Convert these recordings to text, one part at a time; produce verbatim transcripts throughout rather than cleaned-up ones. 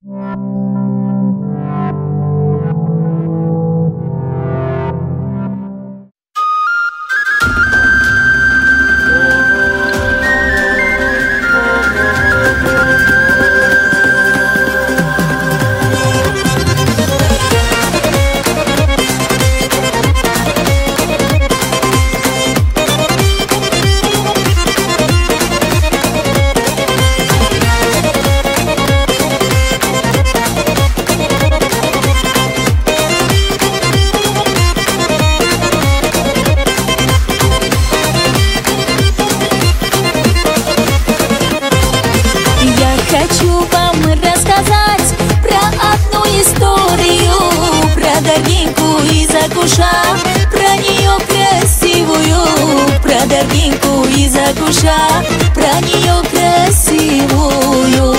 Хочу вам рассказать про одну историю, про Даргинку из Акуша, про нее красивую, про Даргинку из Акуша, про нее красивую.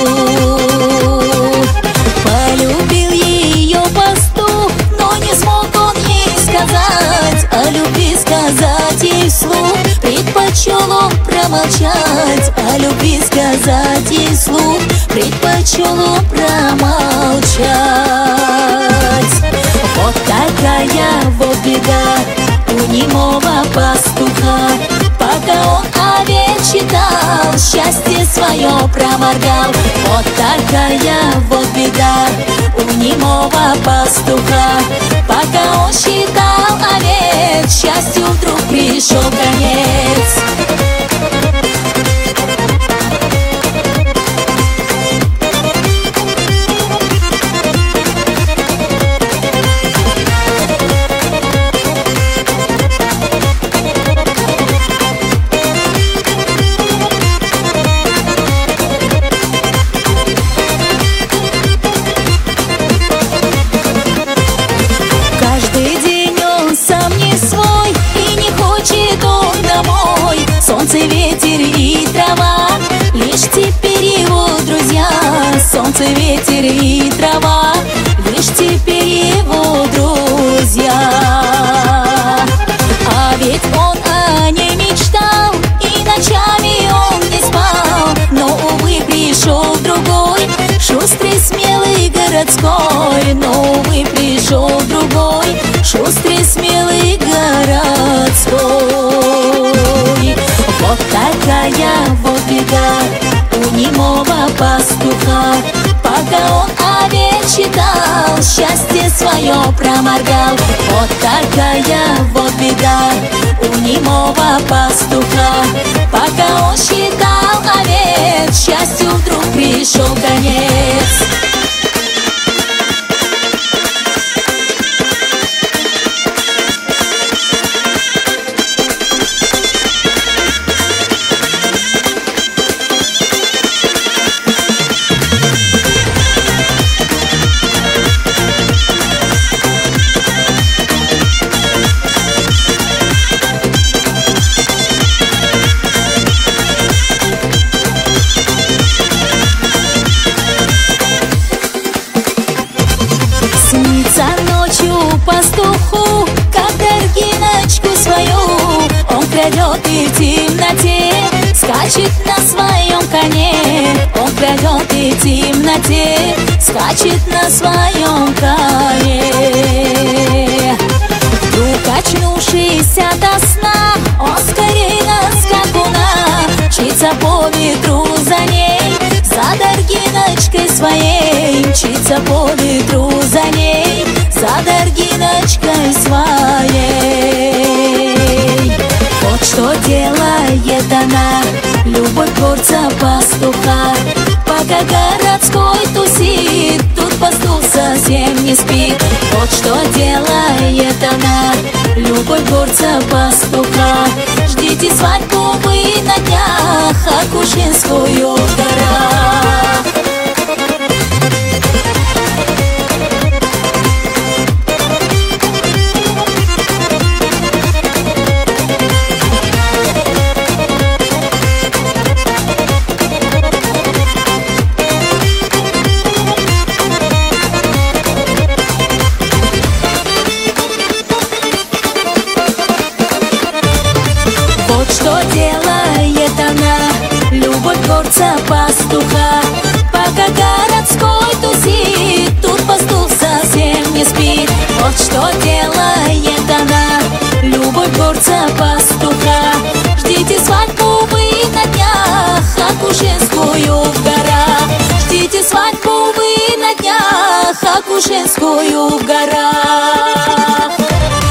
Полюбил ее пастух, но не смог он ей сказать, о любви сказать ей вслух, предпочел он промолчать, о любви сказать ей вслух, предпочел он промолчать. Вот такая вот беда у немого пастуха, пока он овец считал, счастье свое проморгал. Вот такая вот беда у немого пастуха, пока он считал овец, счастью вдруг пришел конец. Солнце, ветер и трава, лишь теперь его друзья. Солнце, ветер и трава, лишь теперь его друзья. А ведь он о ней мечтал, и ночами он не спал. Но, увы, пришел другой, шустрый, смелый, городской. Но, увы, пришел другой, шустрый, смелый, городской. Вот такая вот беда у немого пастуха, пока он овец считал, счастье свое проморгал. Вот такая вот беда у немого пастуха, пока он считал овец, счастью вдруг пришел конец. Снится ночью пастуху, как Даргиночку свою он крадет и в темноте скачет на своем коне. Он крадет и в темноте скачет на своем коне. Вдруг очнувшись ото сна, он скорей на скакуна мчится по ветру за ней, за Даргиночкой своей. Мчится по ветру за ней, за Даргиночкой своей. Вот что делает она, любовь горца пастуха, пока городской тусит, тут пастух совсем не спит. Вот что делает она, любовь горца пастуха. Ждите свадьбу вы на днях, Акушинскую в горах. Вот что делает она, любовь горца пастуха, пока городской тусит. дождаться пастуха. Ждите свадьбу вы на днях, Акушинскую в горах. Ждите свадьбу вы на днях, Акушинскую в горах.